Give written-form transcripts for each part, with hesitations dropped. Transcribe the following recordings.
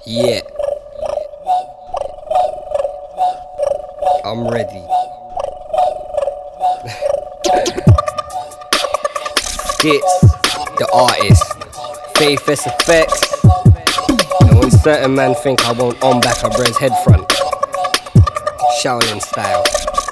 Yeah, I'm ready. Skits, the artist, Faithless Effects. And when certain man think I won't on back a bread's head front, Shaolin style.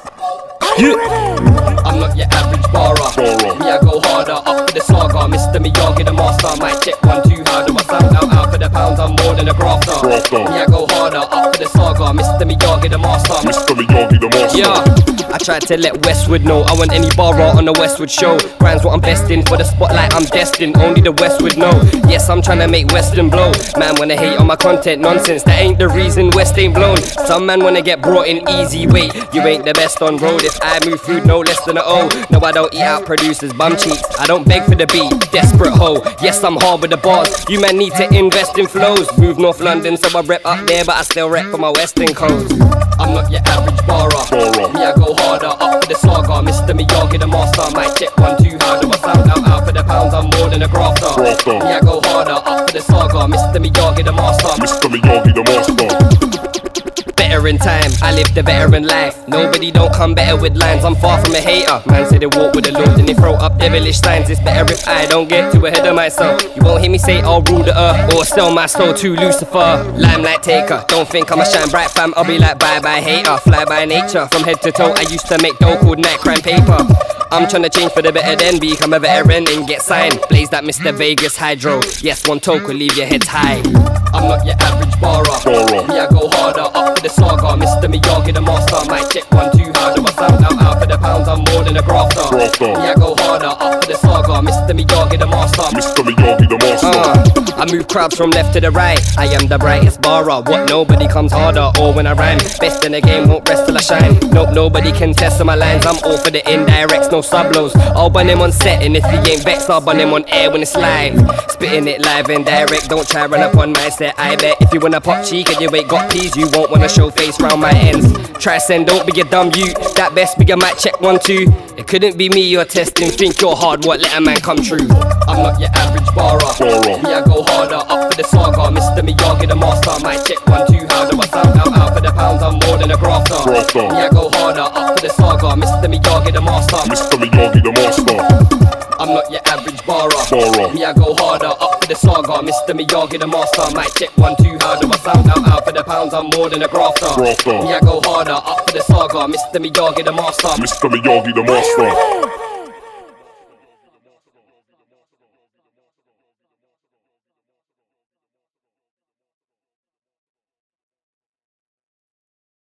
Yeah. I'm not your average barra. Me, I go harder, up for the saga. Mr. Miyagi, the master. Might check 1, 2, how do I sound? Out for the pounds, I'm more than a grafter. Me, I go harder, up for the saga. Mr. Miyagi, the master. Mr. Miyagi, the master. Yeah, I tried to let Westwood know I want any barra on the Westwood show. Grind's what I'm best in, for the spotlight I'm destined. Only the West would know. Yes, I'm trying to make Western blow. Man wanna hate on my content, nonsense. That ain't the reason West ain't blown. Some man wanna get brought in easy. Wait, you ain't the best on road. If I move food no less than a O. No, I don't eat out producers, bum cheeks. I don't beg for the beat, desperate hoe. Yes, I'm hard with the bars. You man need to invest in flows. Move North London, so I rep up there, but I still rep for my Western codes. I'm not your average barra. Me, I go harder, up for the saga. Mr. Miyagi, the master. Might check 1, 2, how do I sound? Out for the pounds, I'm more than a grafter. Me, I go harder, up for the saga. Mr. Miyagi, the master. Mr. Miyagi, the master. Better in time, I live the veteran life. Nobody don't come better with lines, I'm far from a hater. Man say they walk with the Lord and they throw up devilish signs. It's better if I don't get too ahead of myself. You won't hear me say I'll rule the earth or sell my soul to Lucifer. Limelight taker, don't think I'ma shine bright fam. I'll be like bye bye hater, fly by nature. From head to toe I used to make dough called night crime paper. I'm tryna change for the better then become a veteran and get signed. Blaze that Mr. Vegas Hydro. Yes, one toke will leave your heads high. I'm not your average barra. Me, I go harder, up for the saga. Mr. Miyagi, the master. Might check 1, 2, how do I sound? Out for the pounds, I'm more than a grafter. Me, I go harder, up for the saga. Mr. Miyagi, the master. Mr. Miyagi, the master. I move crowds from left to the right. I am the brightest barra. What, nobody comes harder or when I rhyme. Best in the game, won't rest till I shine. Nope, nobody can test on my lines. I'm all for the indirects, no sublows. I'll bun him on set, and if he ain't vexed, I'll bun him on air when it's live. Spitting it live and direct, don't try run up on my set. I bet if you wanna pop cheek and you ain't got peas, you won't wanna show face round my ends. Try send, don't be a dumb you. That best be a mic check 1, 2. It couldn't be me you're testing, think you're hard, what, let a man come true. I'm not your average barra. Me, I go harder, up for the saga. Mr. Miyagi, the master. Might check 1, 2, how do I sound? Out for the pounds, I'm more than a grafter. Me, I go harder, up for the saga. Mr. Miyagi, the master. Mr. Miyagi, the master. I'm not your average barra. Me, I go harder, up for the saga. Mr. Miyagi, the master. Might check 1, 2, how do I sound? Out for the pounds, I'm more than a grafter. Me, I go harder, up for the saga. Mr. Miyagi, the master. Mr. Miyagi, the master.